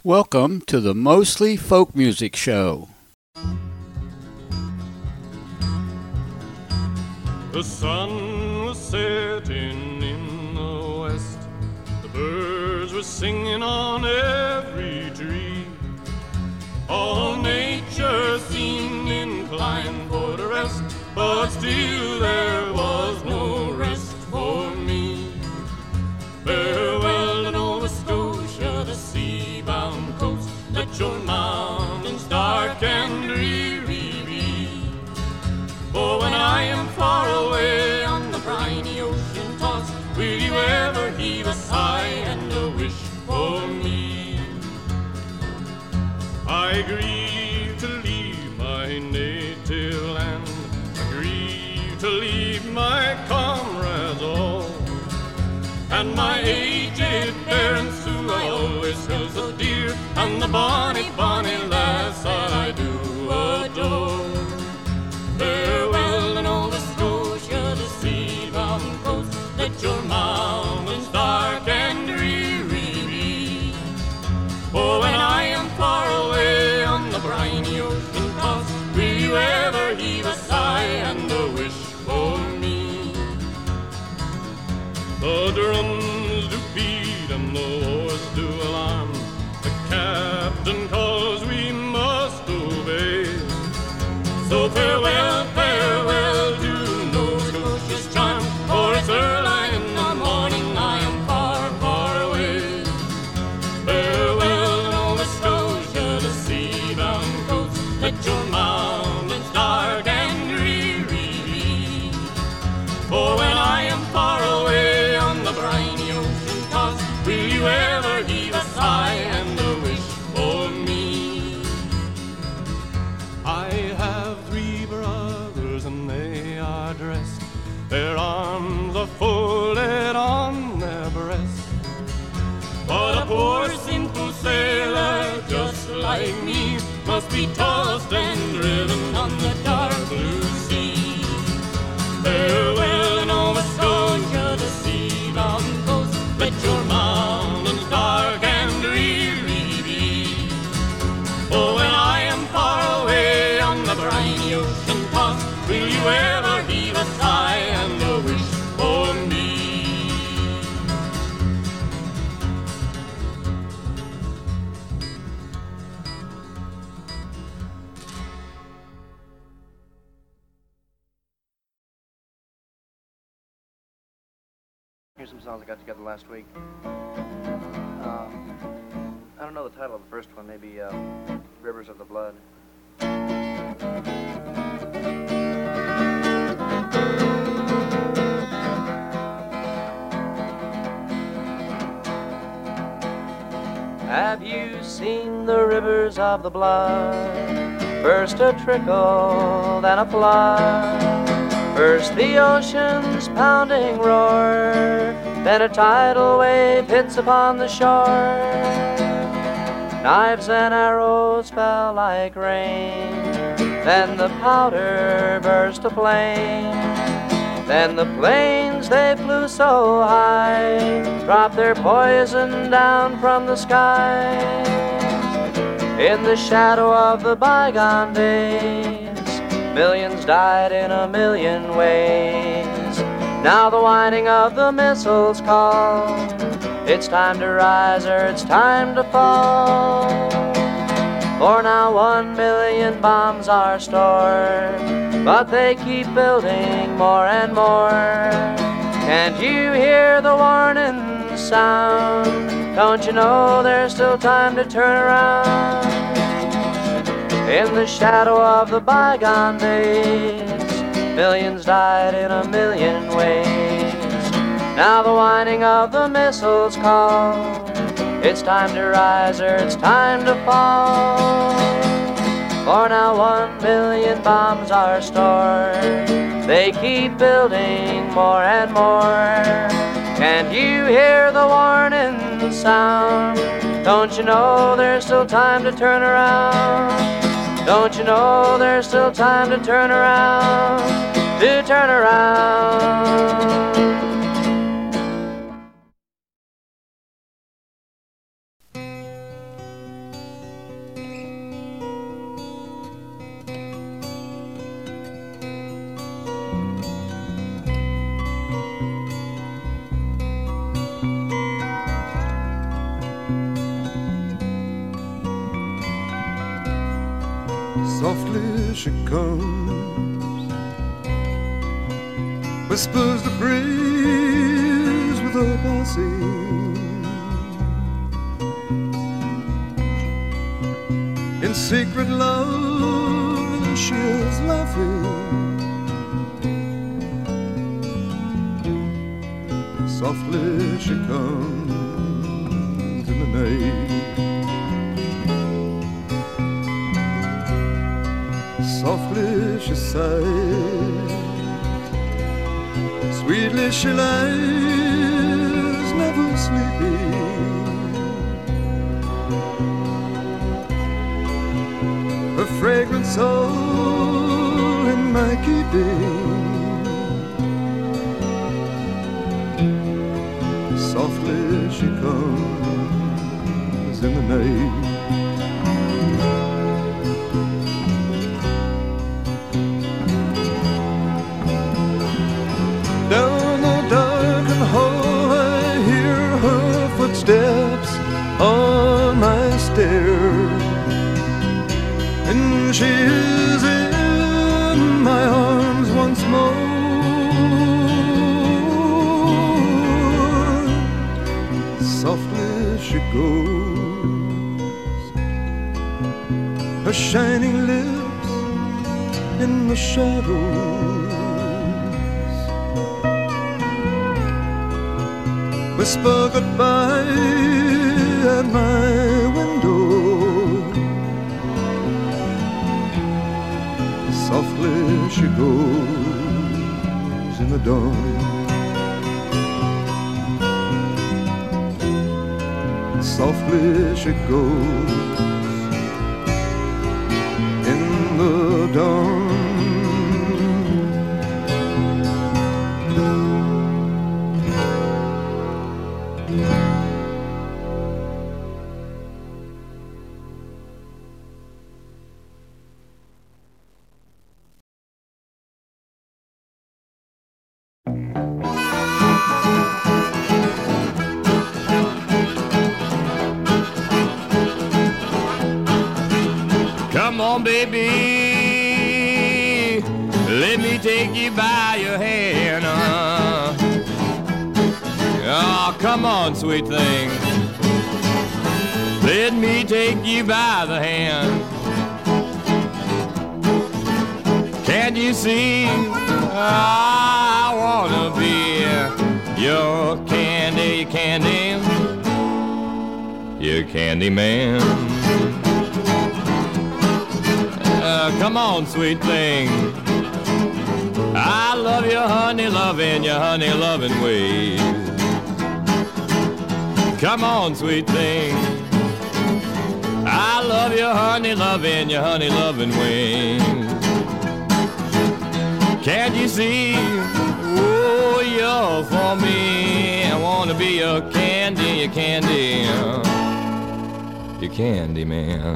Welcome to the Mostly Folk Music Show. The sun was setting in the west. The birds were singing on every tree. All nature seemed inclined for the rest, but still there was no rest for me. Farewell to Nova Scotia, the sea-bound coast. Let your mountains dark and dreary be. For when I am far away on the briny ocean tossed, will you ever heave a sigh and a wish for me? I grieve to leave my native land. I grieve to leave my comrades all, and my aged parents who I always held so dear, and the bonny, bonny lass I do adore. Farewell to Nova Scotia, the sea-bound coast. Let your mountains dark and dreary be. For when I am far away on the briny ocean tossed, will you ever heave a sigh and a wish for me? The drums do beat and the oars do alarm. The captain calls, we must obey. So farewell, farewell to Nova Scotia's charm, for it's early in the morning, I am far, far away. Farewell to Nova Scotia, the sea-bound coast. Let your mountains dark and dreary be. For when I am far away on the briny ocean tossed, will you ever heave a sigh and a wish for me? I have 3 brothers and they are dressed, their arms are folded on their breasts. But a poor simple sailor just like me must be tossed and driven on the dark blue sea. Farewell to Nova Scotia, the sea-bound coast. Let your mountains dark and dreary be. For when I am far away on the briny ocean tossed, will you ever heave a sigh and a wish for me? Here's some songs I got together last week. I don't know the title of the first one, maybe Rivers of the Blood. Have you seen the rivers of the blood? First a trickle, then a flood. First the ocean's pounding roar, then a tidal wave hits upon the shore. Knives and arrows fell like rain, then the powder burst aflame. Then the planes, they flew so high, dropped their poison down from the sky. In the shadow of the bygone days, millions died in a million ways. Now the whining of the missiles call, it's time to rise or it's time to fall. For now 1 million bombs are stored, but they keep building more and more. Can't you hear the warning sound? Don't you know there's still time to turn around? In the shadow of the bygone days, millions died in a million ways. Now the whining of the missiles call, it's time to rise or it's time to fall. For now 1 million bombs are stored, they keep building more and more. Can't you hear the warning sound? Don't you know there's still time to turn around? Don't you know there's still time to turn around, to turn around? Softly she comes, whispers the breeze with her passing. In secret love she is laughing. Softly she comes in the night. Softly she sighs, sweetly she lies, never sleeping. Her fragrance all in my keeping. Softly she comes in the night. Down the darkened hall I hear her footsteps on my stair, and she is in my arms once more. Softly she goes, her shining lips in the shadows whisper goodbye at my window. Softly she goes in the dawn. Softly she goes in the dawn. Come on, baby, let me take you by your hand. Oh, come on, sweet thing, let me take you by the hand. Can't you see, I wanna be your candy, your candy man. Come on, sweet thing, I love your honey loving ways. Come on, sweet thing, I love your honey loving ways. Can't you see, oh, you're for me, I wanna be your candy, your candy man.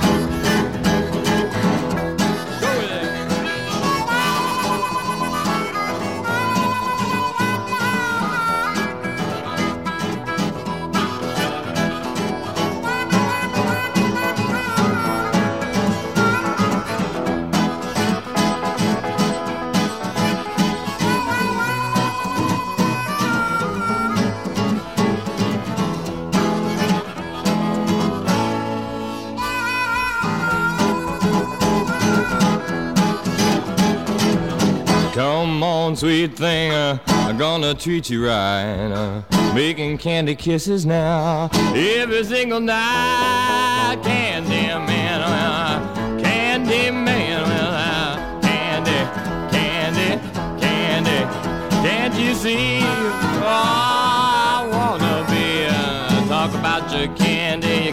Come on, sweet thing, I'm gonna treat you right. Making candy kisses now, every single night. Candy man, candy man, candy, candy, candy. Can't you see? Oh, I wanna be. Talk about your candy,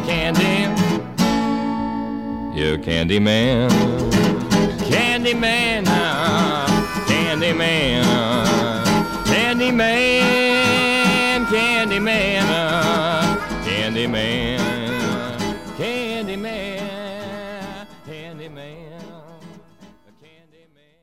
your candy man, candy man. Candyman, Candyman, Candyman, Candyman, Candyman, Candyman, Candyman.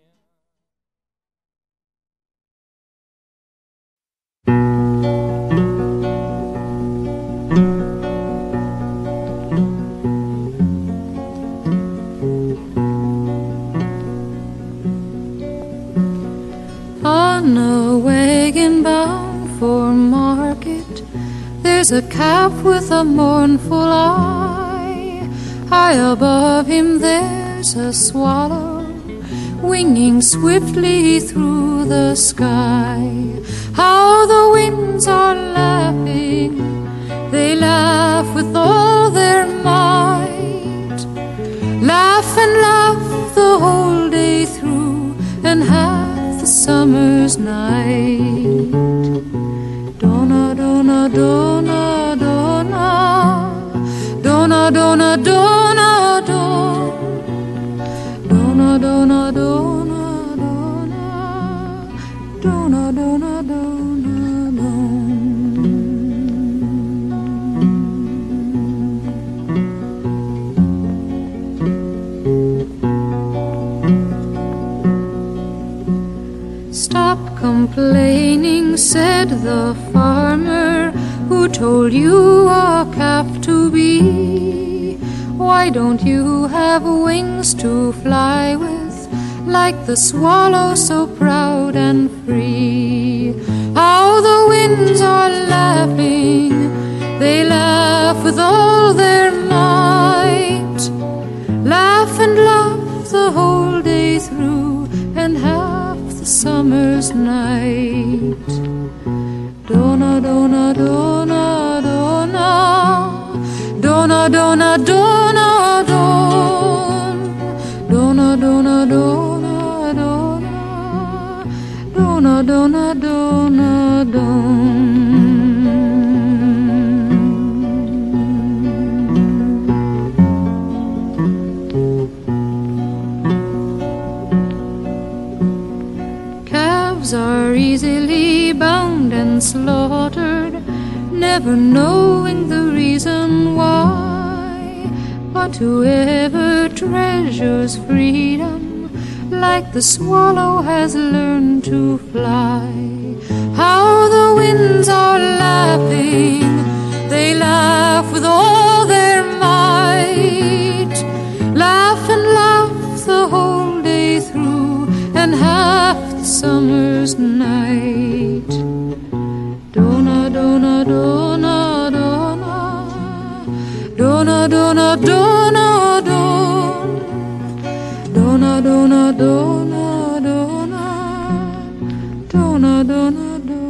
There's a calf with a mournful eye. High above him there's a swallow, winging swiftly through the sky. How the winds are laughing, they laugh with all their might. Laugh and laugh the whole day through, and half the summer's night. Donna, donna, donna, donna, donna, donna, donna, donna, donna, donna, donna, donna, donna. Stop complaining, said the farmer who told you a calf to be. Why don't you have wings to fly with, like the swallow so proud and free? How the winds are laughing, they laugh with all their might. Laugh and laugh the whole day through, and half the summer's night. Donna, donna, donna, donna, donna, donna, donna, donna, donna, donna, donna, donna, donna, donna. Calves are easily bound and slaughtered, never knowing the reason why. But whoever treasures freedom, like the swallow has learned to fly. How the winds are laughing, they laugh with all their might. Laugh and laugh the whole day through, and half the summer's night. Donna, donna, donna, donna, donna, donna, donna, donna, donna, donna, donna, donna, donna, donna, donna.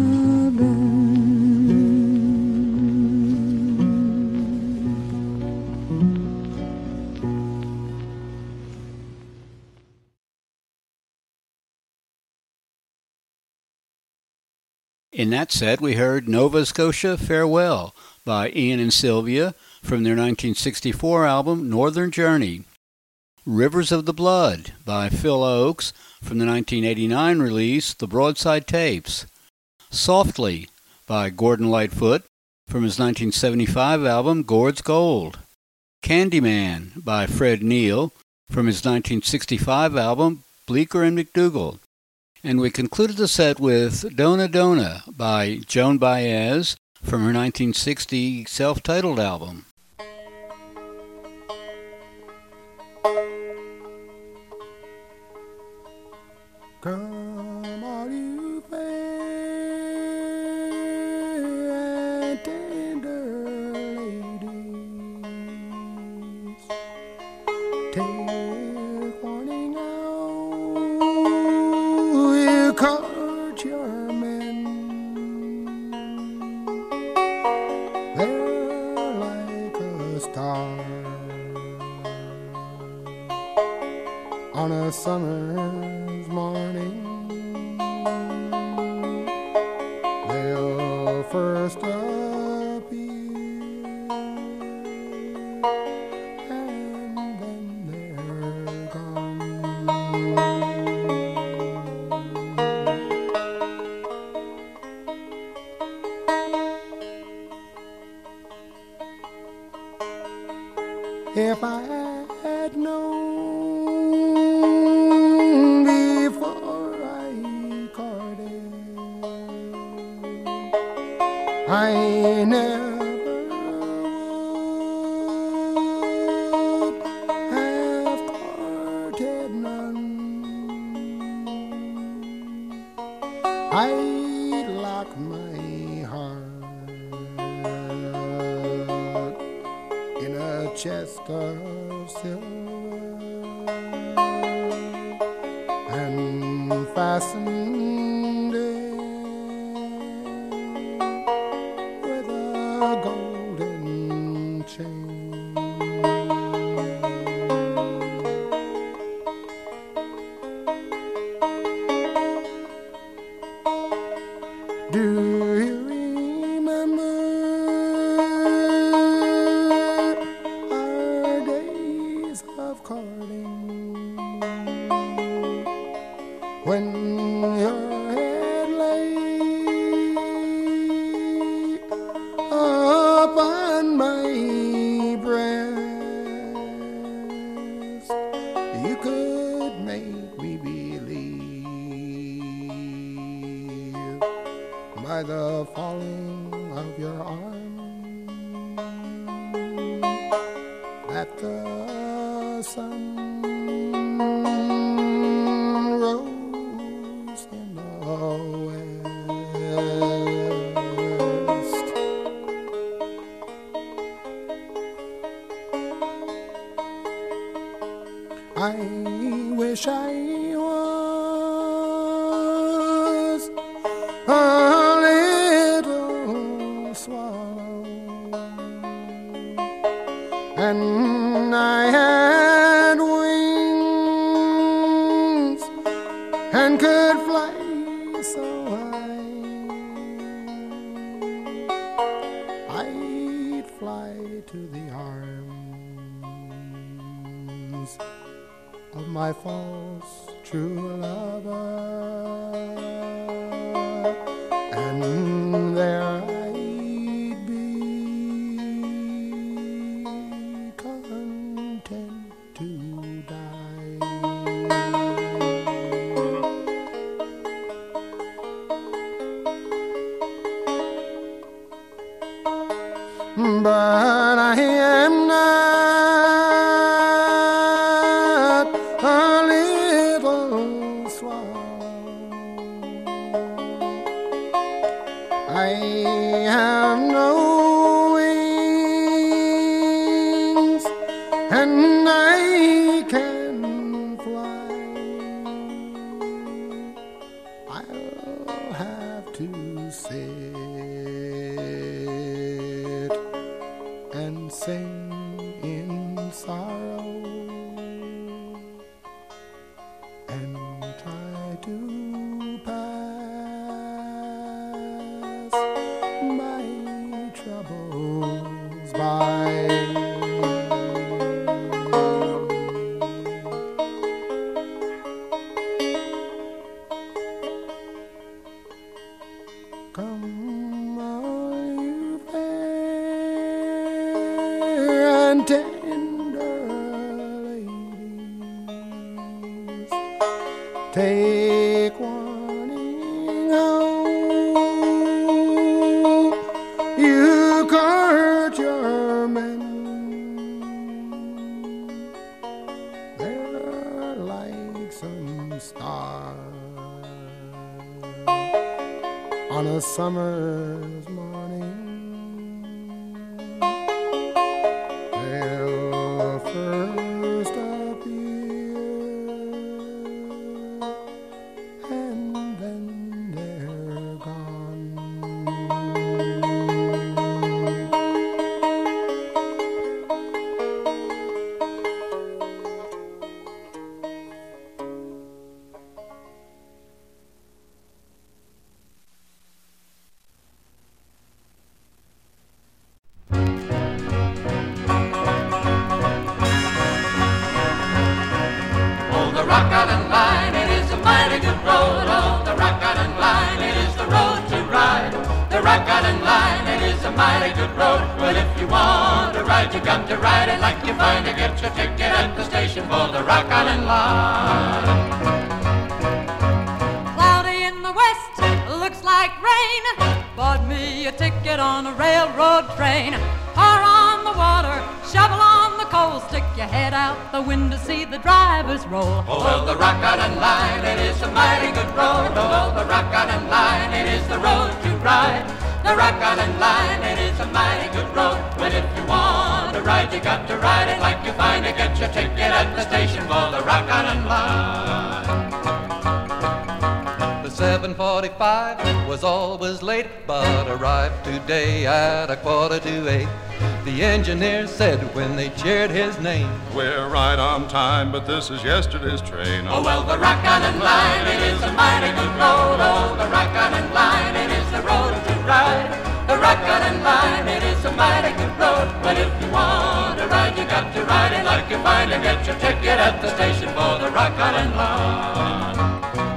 In that set, we heard Nova Scotia Farewell by Ian and Sylvia from their 1964 album Northern Journey. Rivers of the Blood by Phil Oakes from the 1989 release The Broadside Tapes. Softly by Gordon Lightfoot from his 1975 album Gord's Gold. Candyman by Fred Neil from his 1965 album Bleecker and McDougall. And we concluded the set with Donna Donna by Joan Baez from her 1960 self-titled album. Come all you fair and tender ladies, take warning now, you court your men. They're like a star on a summer's morning. They'll first appear, and then they're gone. If I had known before I courted, I never would have courted none. I'd lock my heart chest of silver and fastened it with a golden chain. Do you remember our days of courting, when your head lay upon my breast? You could make me believe by the falling of your arm that the sun rose in the west. I wish I was a little swallow, and I had wings and could fly so high. I'd fly to the arms of my false true lover, and there I'd be content to die. But I am not a little swallow. I have no wings, and I can fly. I'll have to sit and sing in sorrow and try to pass my troubles by. Come on, you fair and tender ladies, take warning how you court your men. They're like some stars on a summer's morning. They'll first appear, and then they're gone. Oh, the Rock Island Line, it is a mighty good road. Oh, the Rock Island Line, it is the road to ride. The Rock Island Line, it is a mighty good road. Well, if you want to ride, you got to ride it like you find to get your ticket at the station for the Rock Island Line. Cloudy in the west, looks like rain. Bought me a ticket on a railroad train. Car on the water, shovel on the coal. Stick your head out the window, see the drivers roll. Oh, well, the Rock Island Line, it is a mighty good road. Oh, the Rock Island Line, it is the road to ride. The Rock Island Line, it is a mighty good road. But if you want to to ride, you got to ride it like you find it. Get your ticket at the station for the Rock Island Line. The 7:45 was always late, but arrived today at 7:45. The engineer said when they cheered his name, We're right on time, but this is yesterday's train. Oh, well, the Rock Island Line, it is a mighty good road. Oh, the Rock Island Line, it is the road to ride. The Rock Island Line, it is a mighty good road. But if you want to ride, you got to ride it like you find it. Get your ticket at the station for the Rock Island Line.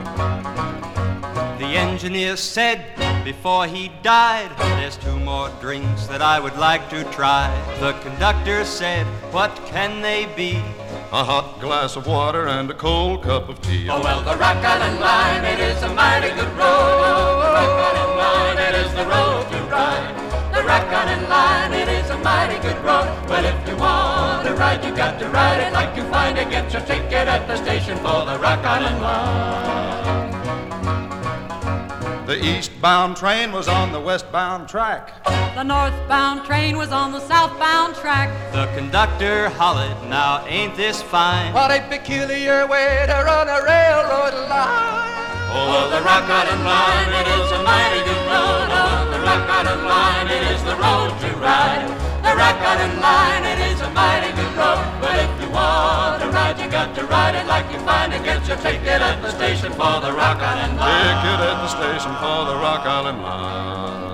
The engineer said before he died, there's 2 more drinks that I would like to try. The conductor said, what can they be? A hot glass of water and a cold cup of tea. Oh, well, the Rock Island Line, it is a mighty good road. Oh, the Rock Island Line, it is the road to ride. The Rock Island Line, it is a mighty good road. Well, if you want to ride, you got to ride it like you find it. Get your ticket at the station for the Rock Island Line. The eastbound train was on the westbound track. The northbound train was on the southbound track. The conductor hollered, now ain't this fine? what a peculiar way to run a railroad line. Oh, the Rock Island Line, it is a mighty good road. Oh, the Rock Island Line, it is the road to ride. The Rock Island Line, it is a mighty good road. But if you want to ride, you got to ride it like you find it. Get your ticket at the station for the Rock Island Line. Ticket at the station for the Rock Island Line.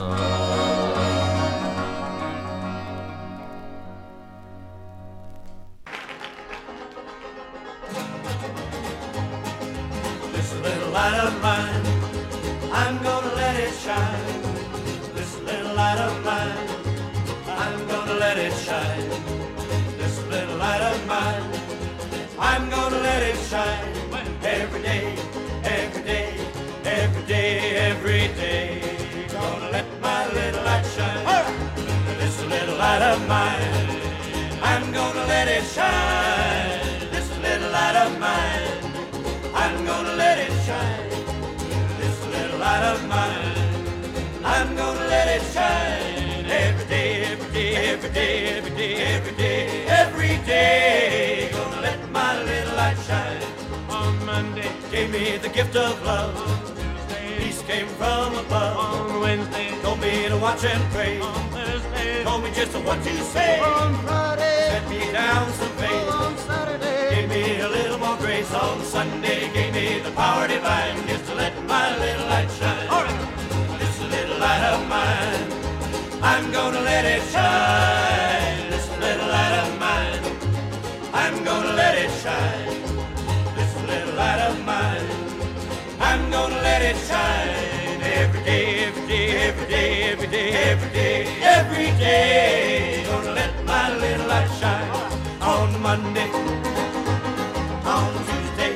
This little light of mine, I'm gonna let it shine. This little light of mine, I'm gonna let it shine. This little light of mine, I'm gonna let it shine. Every day, every day, every day, every day. Gonna let my little light shine. This little light of mine, I'm gonna let it shine. This little light of mine, I'm gonna let it shine. This little light of mine, I'm gonna let it shine. Every day, every day, every day, every day, every day, every day. Gonna let my little light shine. On Monday, gave me the gift of love. Peace came from above. On Wednesday, told me to watch and pray. On Thursday, told me just what to say. On Friday, set me down some faith. On Saturday, gave me a little more grace. On Sunday, gave me the power divine just to let my little light shine. All right. This little light of mine, I'm gonna let it shine. This little light of mine, I'm gonna let it shine. This little light of mine, I'm gonna let it shine. Every day, every day, every day, every day, every day, every day. Gonna let my little light shine. On Monday, on Tuesday,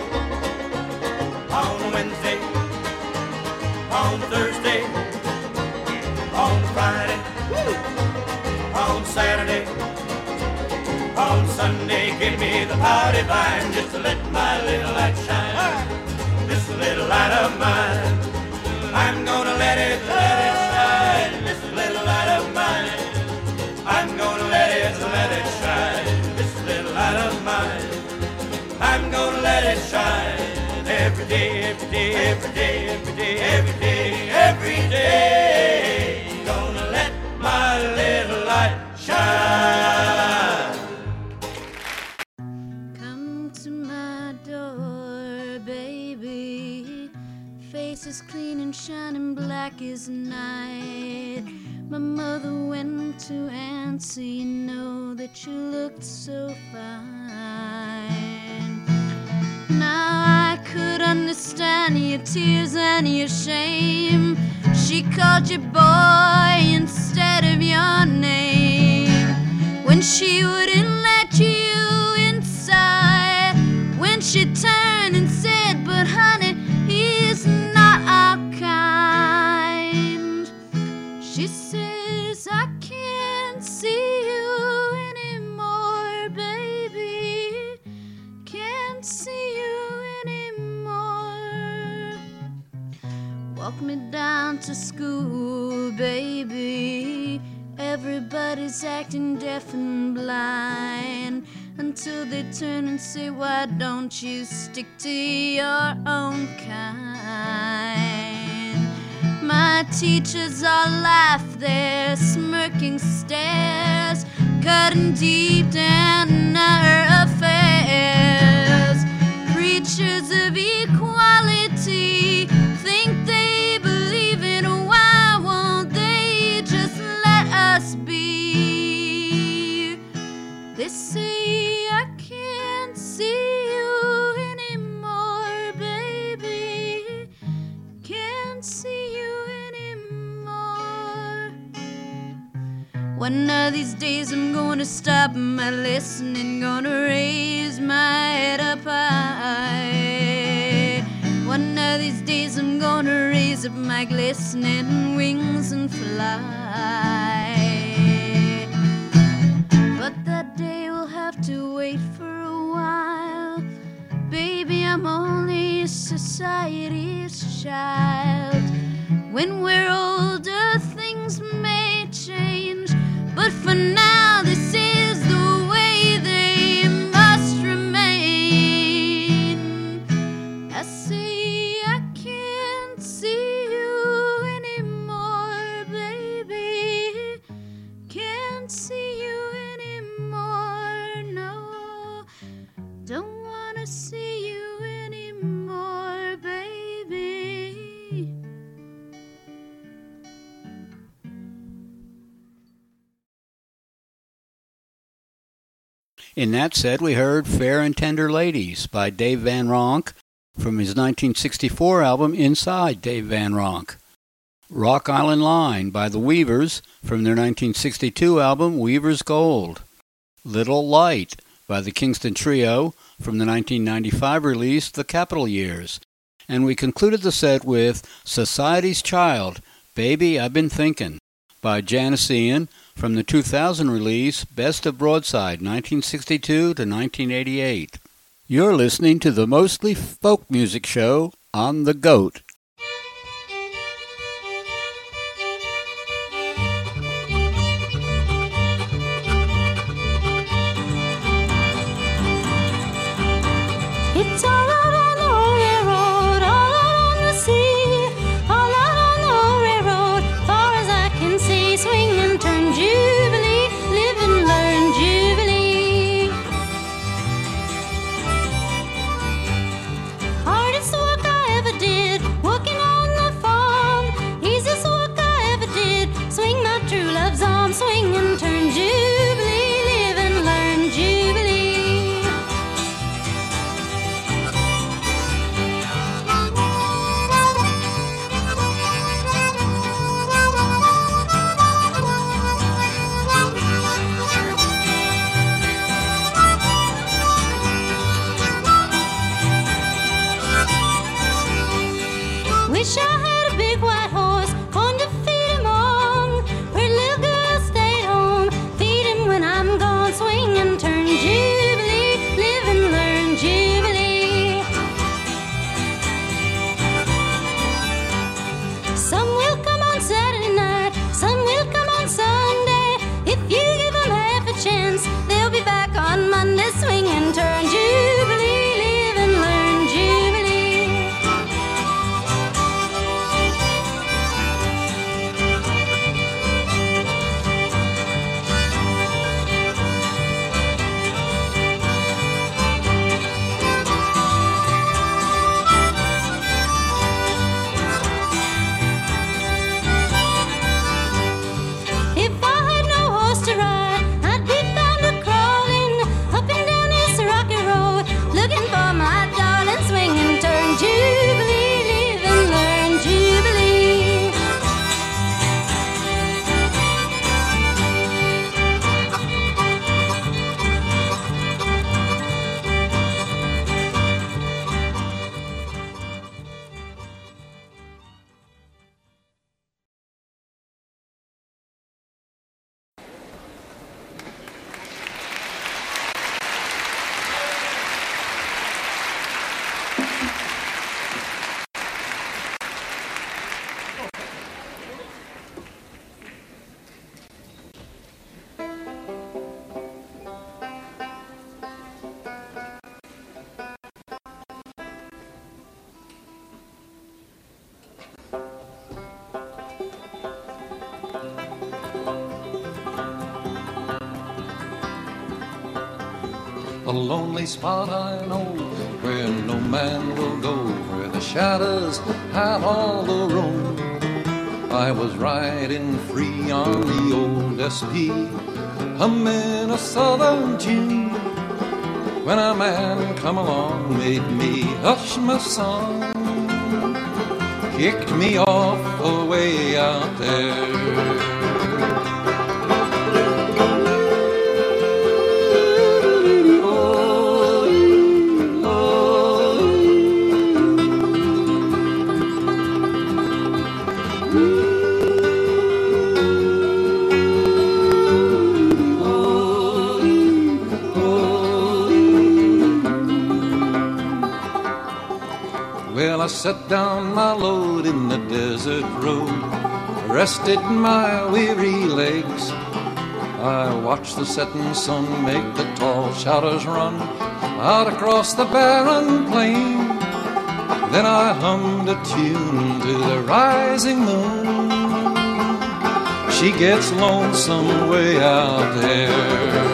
on Wednesday, on Thursday, on Friday, on Saturday, on Sunday. Give me the power divine just to let my little light shine. This little light of mine, I'm gonna let it shine. This little light of mine, I'm gonna let it shine. This little light of mine, I'm gonna let it shine. Every day, every day, every day, every day, every day, every day. Gonna let my little light shine. Come to my door, baby. Face is clean and shining black as night. My mother went to answer, you know that you looked so fine. Now I could understand your tears and your shame. She called you boy instead of your name. When she wouldn't let you inside. When she turned and said, but honey, he's not our kind. She says, I can't see you anymore, baby. Can't see you anymore. Walk me down to school, baby. Everybody's acting deaf and blind. line until they turn and say, why don't you stick to your own kind? My teachers all laugh their smirking stares, cutting deep down in our affairs. Preachers of equality think they believe it. Why won't they just let us be? They say I can't see you anymore, baby. Can't see you anymore. One of these days I'm gonna stop my listening, gonna raise my head up high. One of these days I'm gonna raise up my glistening wings and fly. But that day will have to wait for a while. Baby, I'm only society's child. When we're older, things may change, but for now, this is the way they must remain. I say I can't see you anymore, baby. Can't see you anymore, no. Don't wanna see you anymore, baby. In that set, we heard Fair and Tender Ladies by Dave Van Ronk from his 1964 album Inside Dave Van Ronk. Rock Island Line by the Weavers from their 1962 album Weaver's Gold. Little Light by the Kingston Trio from the 1995 release The Capitol Years. And we concluded the set with Society's Child, Baby I've Been Thinkin' by Janice Ian from the 2000 release Best of Broadside 1962 to 1988. You're listening to the Mostly Folk Music Show on The Goat. It's all out on the railroad, all out on the sea, all out on the railroad, far as I can see. Swing and turn Jubilee, live and learn Jubilee. Hardest work I ever did, working on the farm. Easiest work I ever did, swing my true love's arm. Swing and turn Jubilee, live and learn Jubilee. a lonely spot I know, where no man will go, where the shadows have all the room. I was riding free on the old SP, humming a southern tune, when a man come along, made me hush my song, kicked me off away out there. I set down my load in the desert road, rested my weary legs. I watched the setting sun make the tall shadows run out across the barren plain. Then I hummed a tune to the rising moon. She gets lonesome way out there.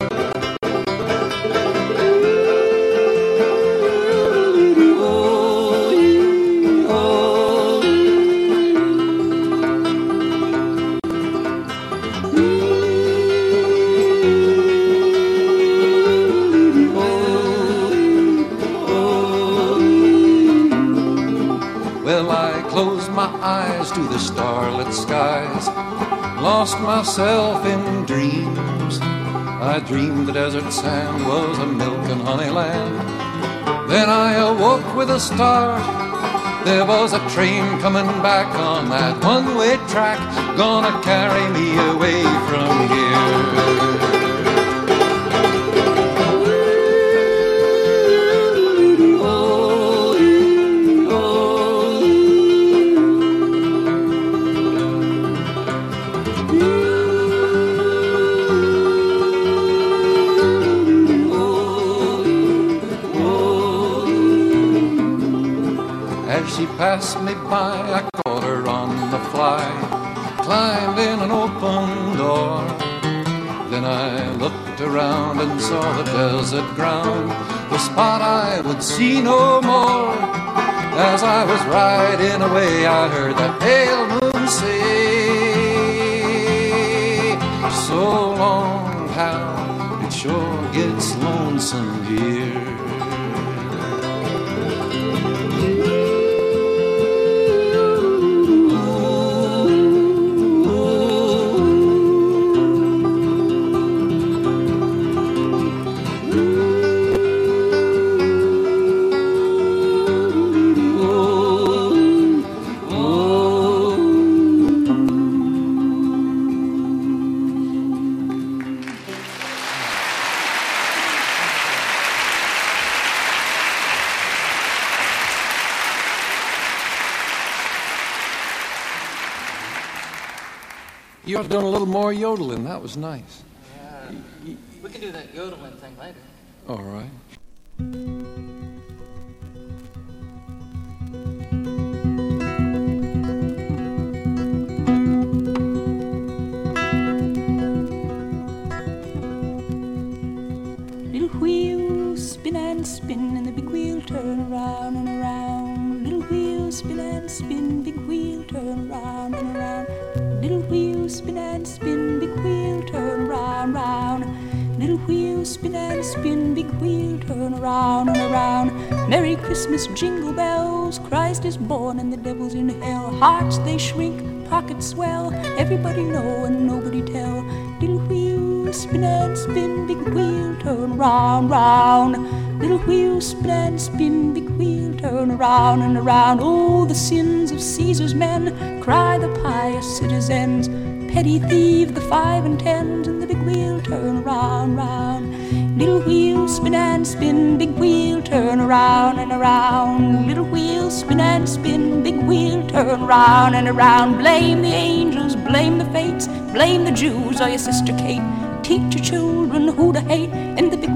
To the starlit skies, lost myself in dreams. I dreamed the desert sand was a milk and honey land. Then I awoke with a start. There was a train coming back on that one-way track, gonna carry me away from here. She passed me by, I caught her on the fly, climbed in an open door. Then I looked around and saw the desert ground, the spot I would see no more. As I was riding away, I heard that pale moon say, so long, how it sure gets lonesome here. You ought to done a little more yodeling. That was nice. Yeah. We can do that yodeling thing later. All right. Little wheels spin and spin, and the big wheel turn around and around. Little wheels spin and spin, big wheel turn around and around. Little wheels spin and spin, big wheel turn round, round. Little wheels spin and spin, big wheel turn around and around. Merry Christmas, jingle bells, Christ is born and the devil's in hell. Hearts they shrink, pockets swell, everybody know and nobody tell. Little wheels spin and spin, big wheel turn round, round. Little wheels spin and spin, big wheel turn around and around. Oh, the sins of Caesar's men, cry the pious citizens. Petty thieve, the 5 and 10s, and the big wheel turn around, round. Little wheels spin and spin, big wheel turn around and around. Little wheels spin and spin, big wheel turn around and around. Blame the angels, blame the fates, blame the Jews or your sister Kate. Teach your children who to hate, and the big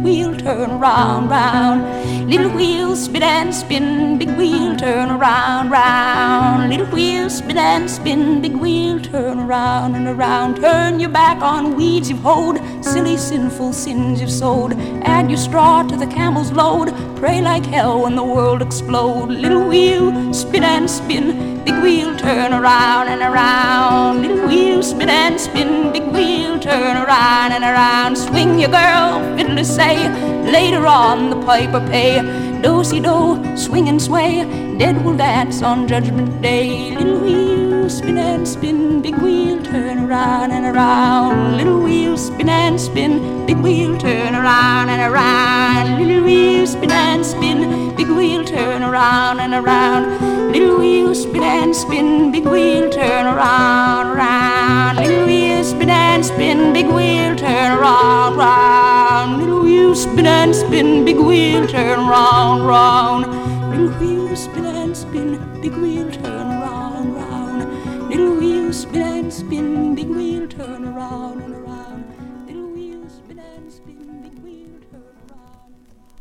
wheel, turn round, round. Little wheel, spin and spin, big wheel, turn around, round. Little wheel, spin and spin, big wheel, turn around and around. Turn your back on weeds you've hoed, silly sinful sins you've sowed. Add your straw to the camel's load, pray like hell when the world explode. Little wheel, spin and spin, big wheel, turn around and around. Little wheel, spin and spin, big wheel, turn around and around. Swing your girl, fiddler say, later on the piper pay. Do-si-do, swing and sway, dead will dance on Judgment Day. Little wheel, spin and spin, big wheel, turn around and around. Little wheel, spin and spin, big wheel, turn around and around. Little wheel, spin and spin, big wheel, turn around and around. Little wheel, spin and spin, big wheel, turn around, round. Little wheel, spin and spin, big wheel, turn around, round. Little wheel, spin and spin, big wheel, turn round, round. Little wheel, spin and spin, big wheel, turn around, round. Little wheel, spin and spin, big wheel, turn around and around. Little wheel, spin and spin, big wheel, turn around.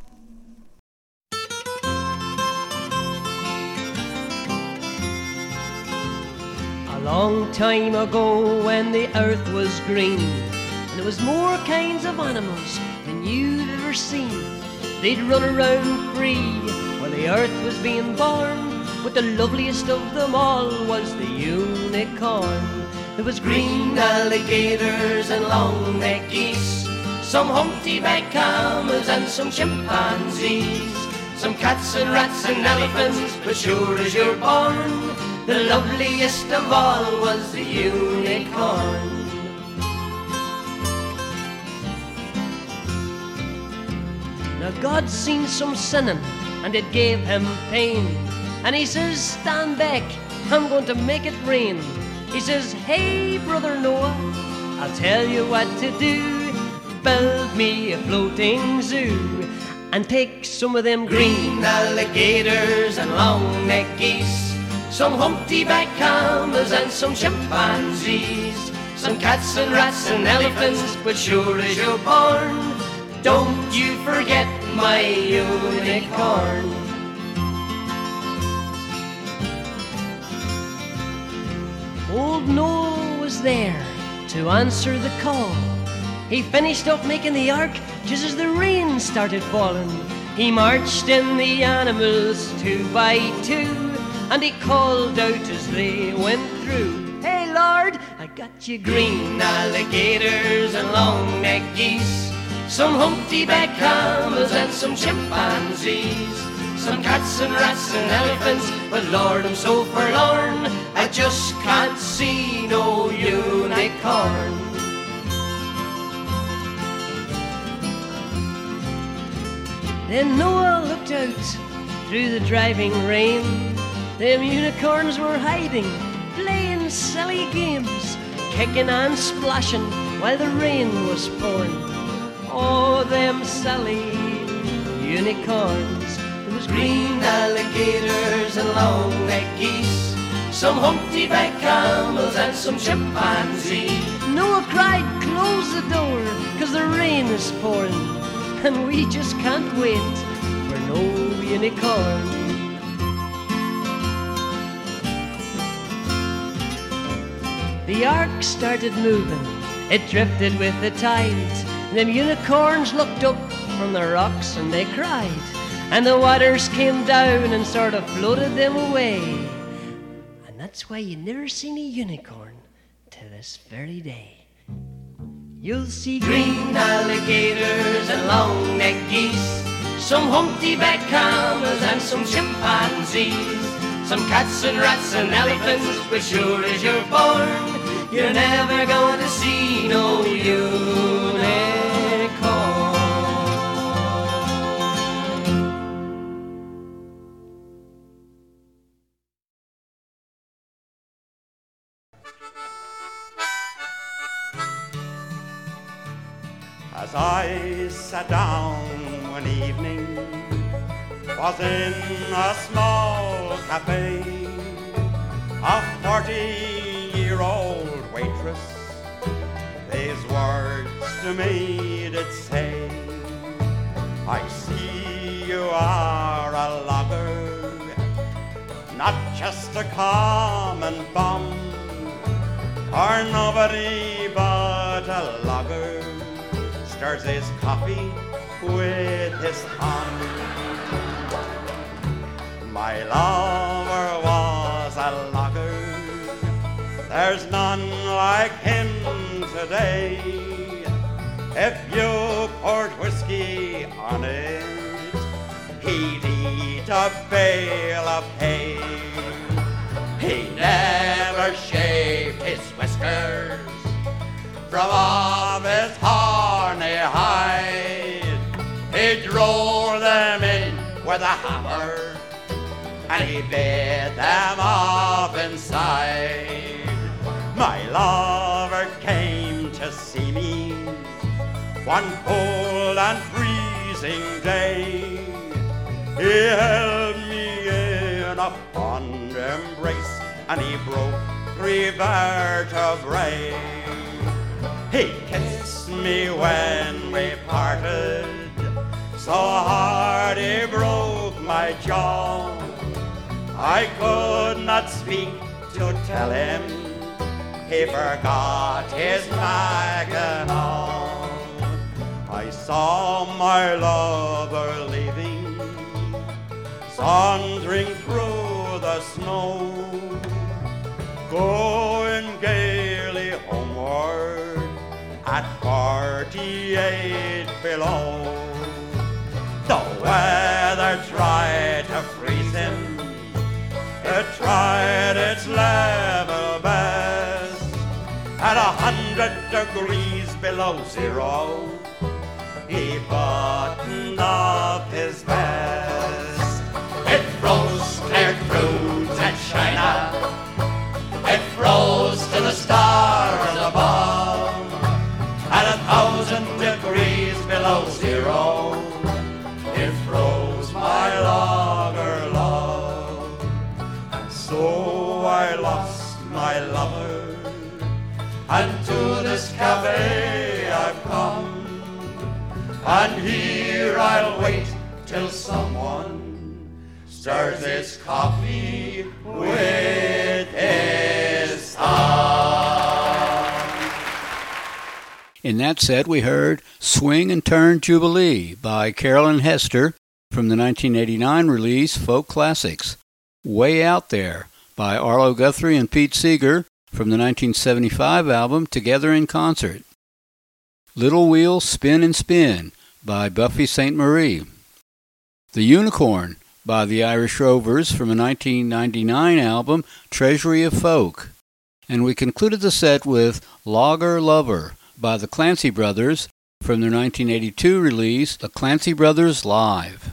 A long time ago when the earth was green and there was more kinds of animals than you'd ever seen, they'd run around free while the earth was being born. But the loveliest of them all was the unicorn. There was green alligators and long-necked geese, some humpty-backed camels and some chimpanzees, some cats and rats and elephants, but sure as you're born, the loveliest of all was the unicorn. Now God seen some sinning and it gave him pain, and he says, stand back, I'm going to make it rain. He says, hey brother Noah, I'll tell you what to do. Build me a floating zoo and take some of them green alligators and long-necked geese, some humpty-backed camels and some chimpanzees, some cats and rats and elephants, but sure as you're born, don't you forget my unicorn. Old Noah was there to answer the call. He finished up making the ark just as the rain started falling. He marched in the animals 2 by 2, and he called out as they went through, hey Lord, I got you green alligators and long-necked geese, some humpty-backed camels and some chimpanzees, some cats and rats and elephants, but Lord, I'm so forlorn, I just can't see no unicorn. Then Noah looked out through the driving rain. Them unicorns were hiding, playing silly games, kicking and splashing while the rain was pouring. Oh, them silly unicorns. There was green alligators and long-necked geese, some humpty-backed camels and some chimpanzees. Noah cried, close the door, 'cause the rain is pouring, and we just can't wait for no unicorn. The ark started moving, it drifted with the tide. Them unicorns looked up from the rocks and they cried, and the waters came down and sort of floated them away. And that's why you never seen a unicorn to this very day. You'll see green alligators and long-necked geese, some humpty-backed camels and some chimpanzees, some cats and rats and elephants, but sure as you're born, you're never gonna see no unicorn. As I sat down one evening, was in a small cafe, a 40-year-old waitress these words to me did say: I see you are a logger, not just a common bum, or nobody but a logger stirs his coffee with his thumb. My lover was a logger, there's none like him today. If you poured whiskey on it, he'd eat a bale of hay. He never shaved his whiskers from off his horny hide. He drove them in with a hammer, and he bit them off inside. My lover came to see me one cold and freezing day. He held me in a fond embrace, and he broke 3 vertebrae. He kissed me when we parted, so hard he broke my jaw. I could not speak to tell him he forgot his mackinaw. I saw my lover leaving, sauntering through the snow, going gaily homeward at 48 below. The weather tried to freeze him, it tried its level best. At 100 degrees below zero, he buttoned up his vest. It froze clear through to China, it froze to the stars above. At 1,000 degrees below zero, it froze my logger love. And so I lost my lover, and to this cafe I've come, and here I'll wait till someone stirs his coffee with his thumb. In that set, we heard Swing and Turn Jubilee by Carolyn Hester from the 1989 release Folk Classics. Way Out There by Arlo Guthrie and Pete Seeger from the 1975 album Together in Concert. Little Wheel Spin and Spin by Buffy St. Marie. The Unicorn by the Irish Rovers from a 1999 album Treasury of Folk. And we concluded the set with Logger Lover by the Clancy Brothers from their 1982 release The Clancy Brothers Live.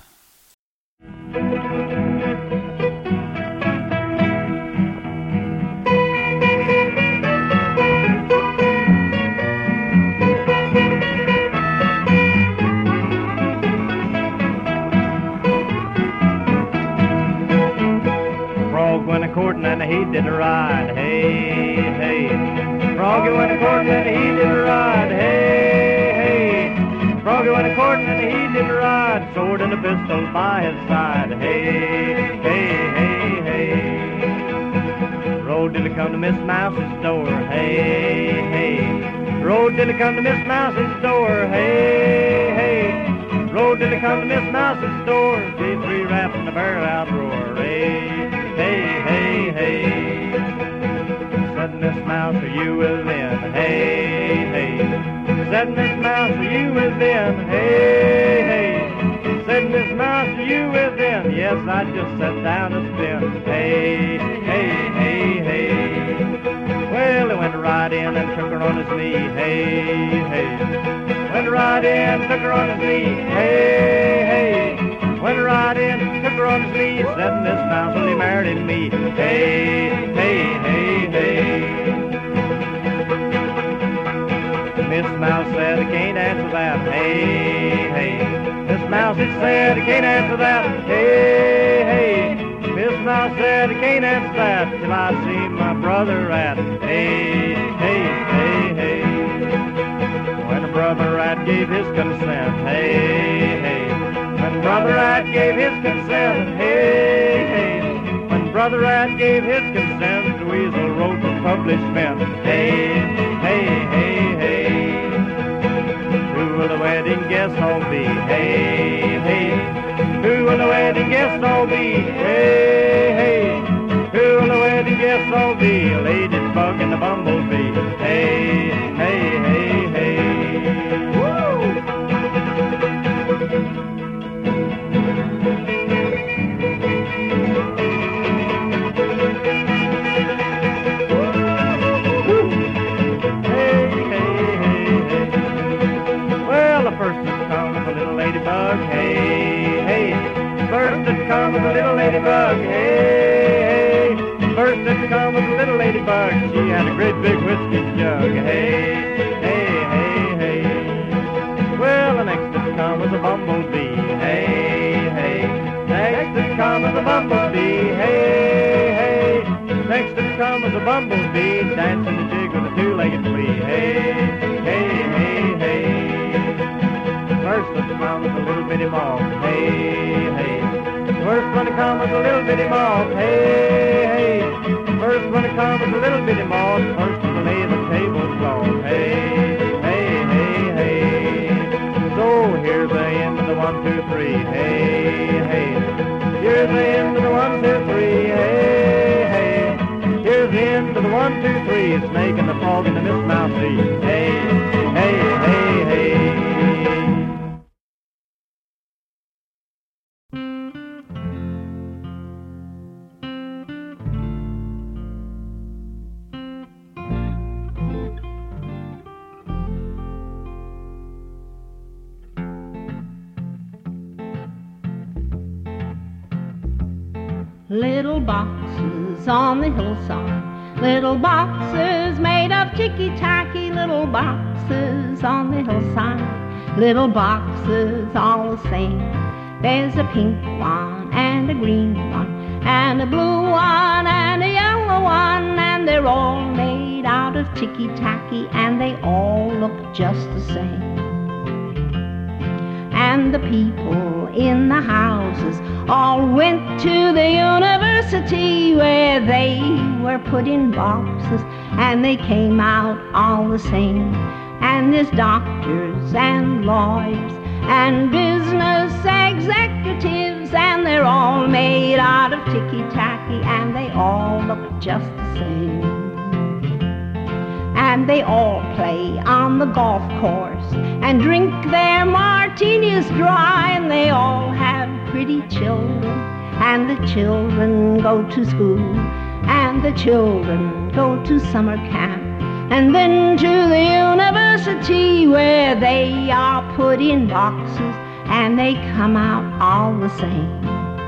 Went a-courtin' and he did a ride, hey, hey. Froggy went a-courtin' and he did a ride, hey, hey. Froggy went a-courtin' and he did a ride, sword and a pistol by his side, hey, hey, hey, hey. Road till he come to Miss Mouse's door, hey, hey. Road till he come to Miss Mouse's door, hey, hey. Road till he come to Miss Mouse's door, gave 3 raps and a barrel-out roar, hey, hey, hey, hey. Said Miss Mouse, are you within? Hey, hey. Said Miss Mouse, are you within? Hey, hey. Said Miss Mouse, are you within? Yes, I just sat down to spin. Hey, hey, hey, hey. Well, he went right in and took her on his knee. Hey, hey. Went right in, took her on his knee. Hey, hey. Went right in, took her on his knee, said Miss Mouse, will you marry me? Hey, hey, hey, hey. Miss Mouse said, I can't answer that. Hey, hey. Miss Mouse said, I can't answer that. Hey, hey. Miss Mouse said, I can't answer that till I see my brother rat. Hey, hey, hey, hey. When a brother rat gave his consent, hey, hey. gave his consent, hey, hey. When Brother Rat gave his consent, the weasel wrote for publishment, hey, hey, hey, hey. Who will the wedding guest all be, hey, hey. Who will the wedding guest all be, hey, hey. Who will the wedding guest all be, a ladybug and a bumblebee, hey, hey, hey, hey. Hey, hey, first it come was a little ladybug, hey, hey, first it come was a little ladybug, she had a great big whiskey jug, hey, hey, hey, hey. Well, the next it come was a bumblebee, hey, hey, next it come was a bumblebee, hey, hey, next it come was a bumblebee, dancing the jig with a two-legged flea, hey, hey, hey, hey. First one to come was a little bitty moth, hey, hey. First one to come was a little bitty moth, hey, hey. First one to come was a little bitty moth, first one to lay the tablecloth, hey, hey, hey, hey. So here's the end of the 1, 2, 3, hey, hey. Here's the end of the 1, 2, 3, hey, hey. Here's the end of the 1, 2, 3, snake and the frog and the Miss Mousy, hey, hey, hey, hey. Little boxes on the hillside, little boxes made of ticky-tacky, little boxes on the hillside, little boxes all the same. There's a pink one and a green one and a blue one and a yellow one, and they're all made out of ticky-tacky and they all look just the same. And the people in the houses all went to the university where they were put in boxes and they came out all the same. And there's doctors and lawyers and business executives, and they're all made out of ticky-tacky and they all look just the same. And they all play on the golf course and drink their martinis dry, and they all have pretty children, and the children go to school, and the children go to summer camp, and then to the university where they are put in boxes and they come out all the same.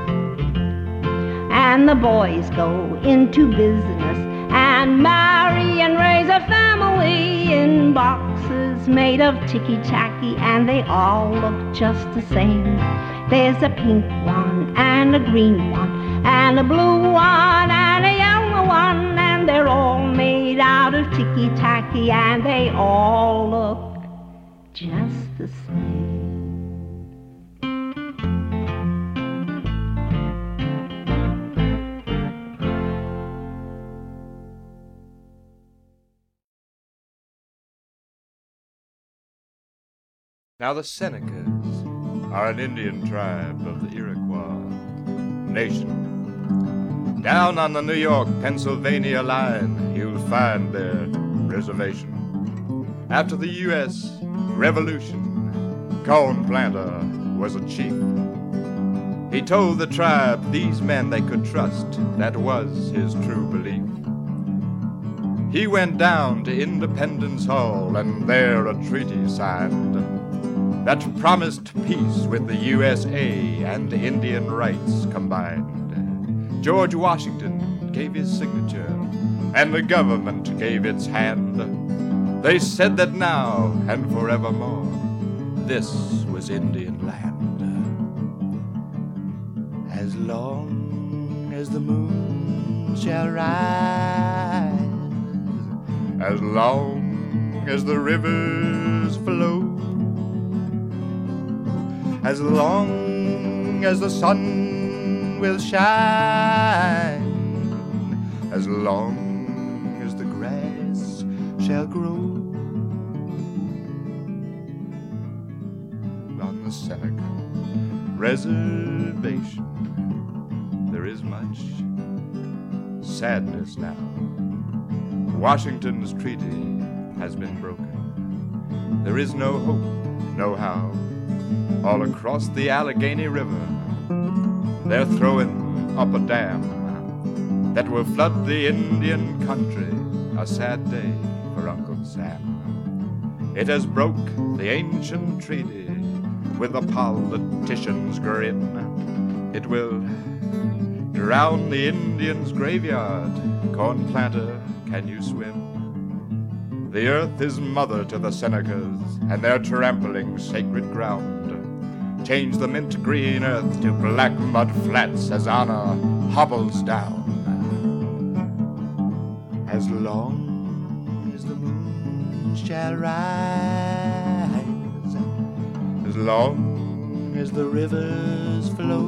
And the boys go into business and marry and raise a family in boxes made of ticky-tacky, and they all look just the same. There's a pink one and a green one and a blue one and a yellow one, and they're all made out of ticky-tacky and they all look just the same. Now the Senecas are an Indian tribe of the Iroquois nation. Down on the New York-Pennsylvania line, you'll find their reservation. After the U.S. Revolution, Corn Planter was a chief. He told the tribe these men they could trust, that was his true belief. He went down to Independence Hall and there a treaty signed that promised peace with the USA and Indian rights combined. George Washington gave his signature, and the government gave its hand. They said that now and forevermore, this was Indian land. As long as the moon shall rise, as long as the rivers flow, as long as the sun will shine, as long as the grass shall grow. On the Seneca Reservation, there is much sadness now. Washington's treaty has been broken. There is no hope, no how. All across the Allegheny River, they're throwing up a dam that will flood the Indian country. A sad day for Uncle Sam. It has broke the ancient treaty with a politician's grin. It will drown the Indian's graveyard. Corn planter, can you swim? The earth is mother to the Senecas, and they're trampling sacred ground. Change the mint green earth to black mud flats as honor hobbles down. As long as the moon shall rise, as long as the rivers flow,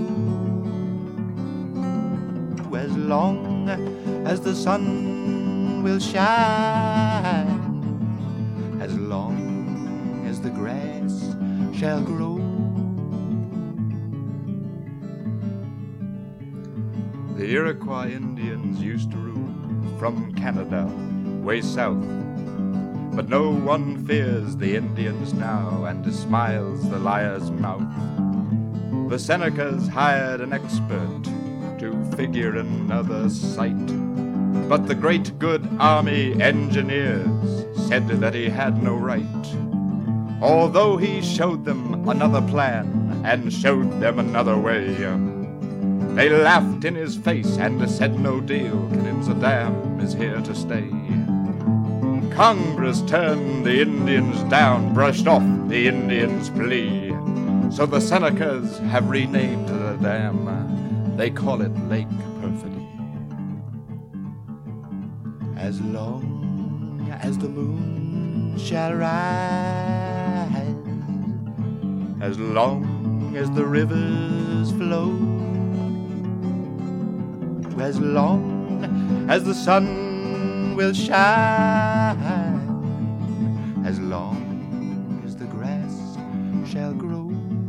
as long as the sun will shine, as long as the grass shall grow. The Iroquois Indians used to rule from Canada way south, but no one fears the Indians now and smiles the liar's mouth. The Senecas hired an expert to figure another sight, but the great good army engineers said that he had no right. Although he showed them another plan and showed them another way, they laughed in his face and said no deal. Caninza Dam is here to stay. Congress turned the Indians down, brushed off the Indians' plea. So the Senecas have renamed the dam. They call it Lake Perfidy. As long as the moon shall rise, as long as the rivers flow, as long as the sun will shine, as long as the grass shall grow.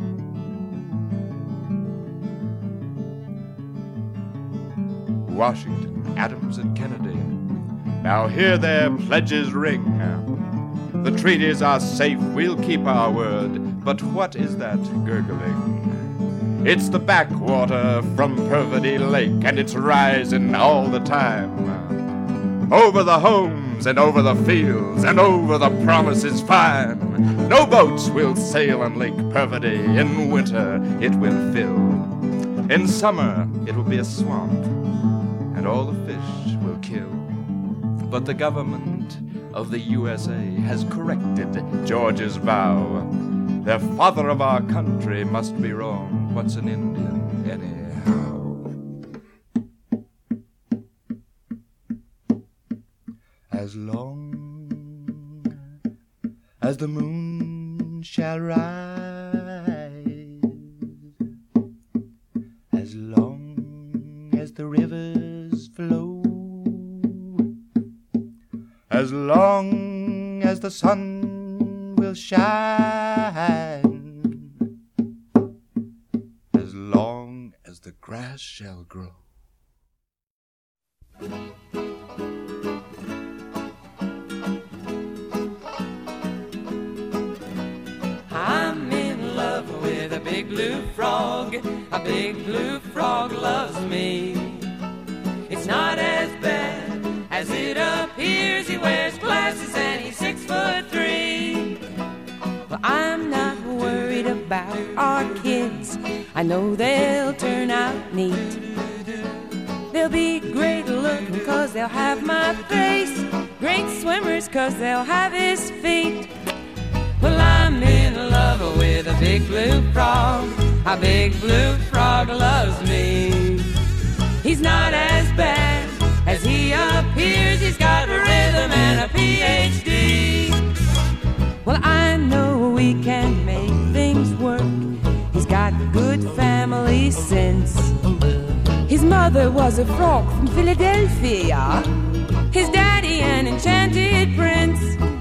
Washington, Adams, and Kennedy, now hear their pledges ring. The treaties are safe, we'll keep our word, but what is that gurgling? It's the backwater from Perfidy Lake, and it's rising all the time. Over the homes and over the fields and over the promises fine. No boats will sail on Lake Perfidy. In winter it will fill. In summer it will be a swamp, and all the fish will kill. But the government of the USA has corrected George's vow. The father of our country must be wrong. What's an Indian anyhow? As long as the moon shall rise, as long as the rivers flow, as long as the sun will shine, as long as the grass shall grow. I'm in love with a big blue frog. A big blue frog loves me. It's not as bad as it appears. He wears glasses and he's 6'3". Well, I'm not worried about our kids. I know they'll turn out neat. They'll be great looking 'cause they'll have my face. Great swimmers 'cause they'll have his feet. Well, I'm in love with a big blue frog. A big blue frog loves me. He's not as bad as he appears. He's got a rhythm and a PhD. Well, I know we can make things work. He's got good family since. His mother was a frog from Philadelphia, his daddy an enchanted prince.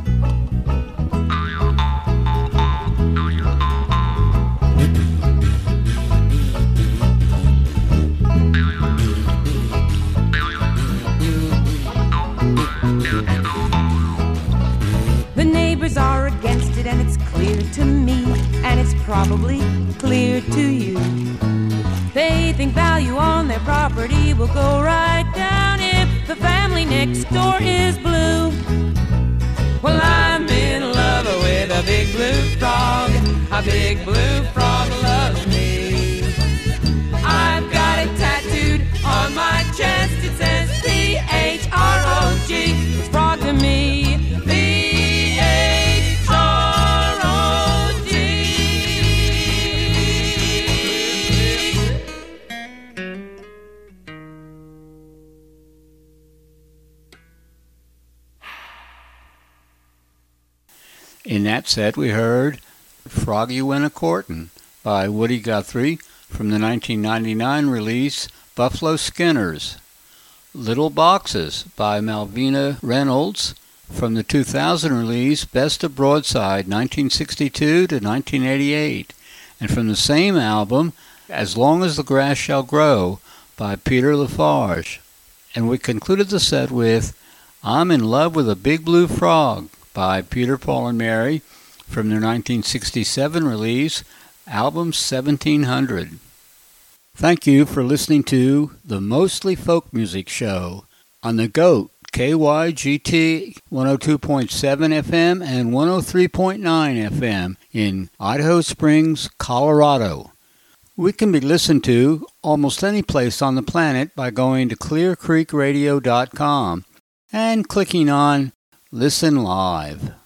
The neighbors are against it, and it's clear to me, and it's probably clear to you. They think value on their property will go right down if the family next door is blue. Well, I'm in love with a big blue frog. A big blue frog loves me. I've got it tattooed on my chest. It says P-H-R-O-G. It's frog to me. In that set, we heard Froggy Went A-Courtin' by Woody Guthrie from the 1999 release Buffalo Skinners. Little Boxes by Malvina Reynolds from the 2000 release Best of Broadside 1962 to 1988. And from the same album, As Long as the Grass Shall Grow by Peter Lafarge. And we concluded the set with I'm in Love with a Big Blue Frog by Peter, Paul, and Mary from their 1967 release, album 1700. Thank you for listening to the Mostly Folk Music Show on the GOAT, KYGT 102.7 FM and 103.9 FM in Idaho Springs, Colorado. We can be listened to almost any place on the planet by going to clearcreekradio.com and clicking on Listen Live.